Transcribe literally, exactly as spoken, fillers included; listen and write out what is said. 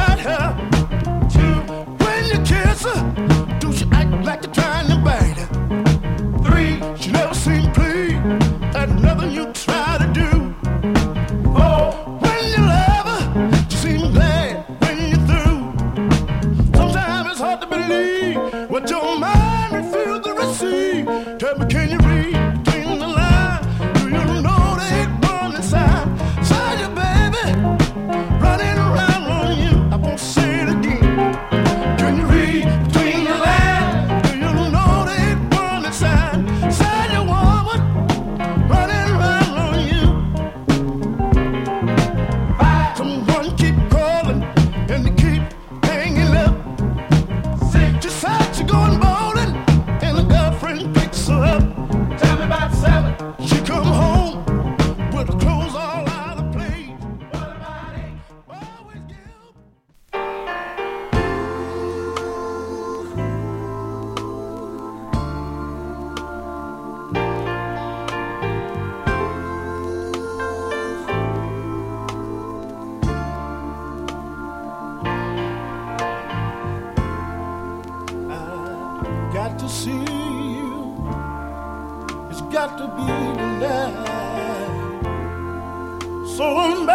about her? Two, when you kiss her, do she act like you're trying to bite her? Three, she never seemed pleased at nothing you try to do. Four, when you love her, she seems glad when you're through. Sometimes it's hard to believe what your mind refuses to receive. Tell me, can you read between the lines? Do you know they ain't one inside? Inside you, baby, running around on you. I won't say it again. Can you read between the lines? Do you know they ain't one inside? Inside you, woman, running around on you. Five. Someone keep calling and they keep hanging up. Six. Decides you're going bowling and a girlfriend picks her up. Tell me about seven. She come home with her clothes all out of place. What about eight? Always give. I got to see you. It's got to be tonight. So I'm